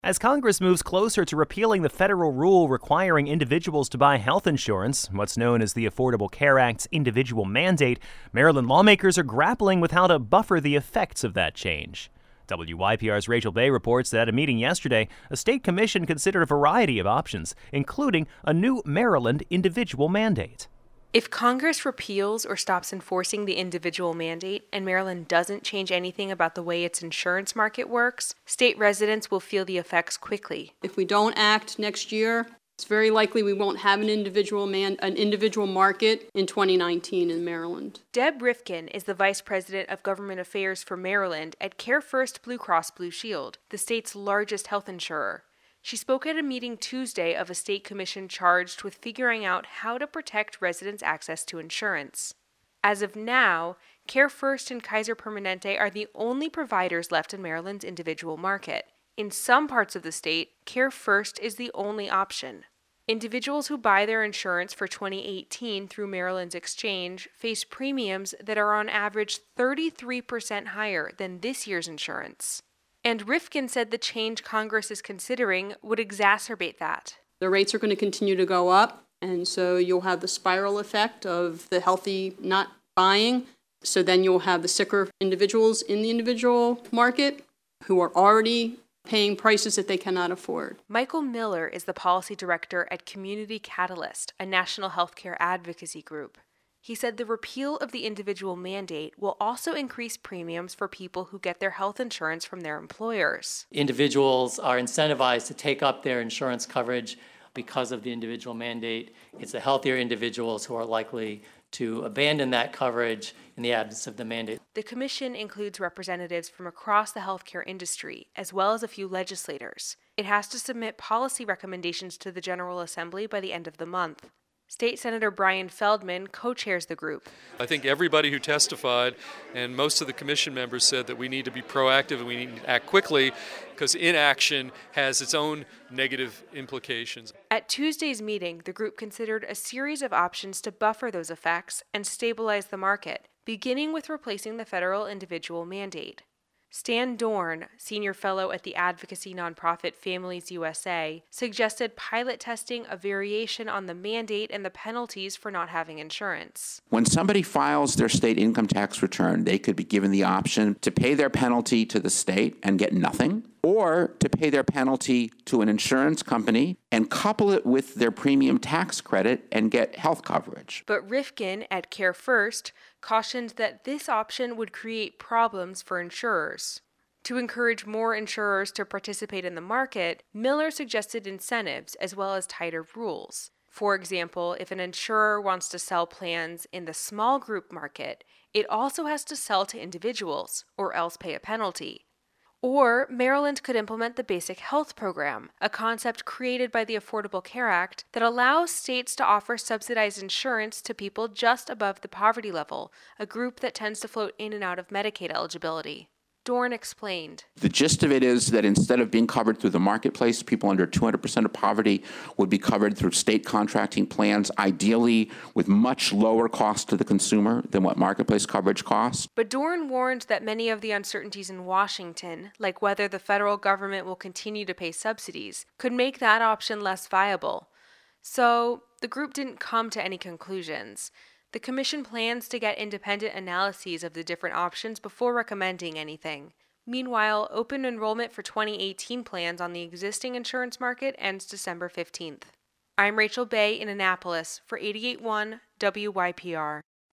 As Congress moves closer to repealing the federal rule requiring individuals to buy health insurance, what's known as the Affordable Care Act's individual mandate, Maryland lawmakers are grappling with how to buffer the effects of that change. WYPR's Rachel Bay reports that at a meeting yesterday, a state commission considered a variety of options, including a new Maryland individual mandate. If Congress repeals or stops enforcing the individual mandate and Maryland doesn't change anything about the way its insurance market works, state residents will feel the effects quickly. If we don't act next year, it's very likely we won't have an individual market in 2019 in Maryland. Deb Rifkin is the Vice President of Government Affairs for Maryland at CareFirst Blue Cross Blue Shield, the state's largest health insurer. She spoke at a meeting Tuesday of a state commission charged with figuring out how to protect residents' access to insurance. As of now, CareFirst and Kaiser Permanente are the only providers left in Maryland's individual market. In some parts of the state, CareFirst is the only option. Individuals who buy their insurance for 2018 through Maryland's exchange face premiums that are on average 33% higher than this year's insurance. And Rifkin said the change Congress is considering would exacerbate that. The rates are going to continue to go up, and so you'll have the spiral effect of the healthy not buying. So then you'll have the sicker individuals in the individual market who are already paying prices that they cannot afford. Michael Miller is the policy director at Community Catalyst, a national healthcare advocacy group. He said the repeal of the individual mandate will also increase premiums for people who get their health insurance from their employers. Individuals are incentivized to take up their insurance coverage because of the individual mandate. It's the healthier individuals who are likely to abandon that coverage in the absence of the mandate. The commission includes representatives from across the healthcare industry, as well as a few legislators. It has to submit policy recommendations to the General Assembly by the end of the month. State Senator Brian Feldman co-chairs the group. I think everybody who testified and most of the commission members said that we need to be proactive and we need to act quickly because inaction has its own negative implications. At Tuesday's meeting, the group considered a series of options to buffer those effects and stabilize the market, beginning with replacing the federal individual mandate. Stan Dorn, senior fellow at the advocacy nonprofit Families USA, suggested pilot testing a variation on the mandate and the penalties for not having insurance. When somebody files their state income tax return, they could be given the option to pay their penalty to the state and get nothing, or to pay their penalty to an insurance company and couple it with their premium tax credit and get health coverage. But Rifkin at CareFirst cautioned that this option would create problems for insurers. To encourage more insurers to participate in the market, Miller suggested incentives as well as tighter rules. For example, if an insurer wants to sell plans in the small group market, it also has to sell to individuals or else pay a penalty. Or Maryland could implement the Basic Health Program, a concept created by the Affordable Care Act that allows states to offer subsidized insurance to people just above the poverty level, a group that tends to float in and out of Medicaid eligibility. Dorn explained. The gist of it is that instead of being covered through the marketplace, people under 200% of poverty would be covered through state contracting plans, ideally with much lower cost to the consumer than what marketplace coverage costs. But Dorn warned that many of the uncertainties in Washington, like whether the federal government will continue to pay subsidies, could make that option less viable. So the group didn't come to any conclusions. The commission plans to get independent analyses of the different options before recommending anything. Meanwhile, open enrollment for 2018 plans on the existing insurance market ends December 15th. I'm Rachel Bay in Annapolis for 88.1 WYPR.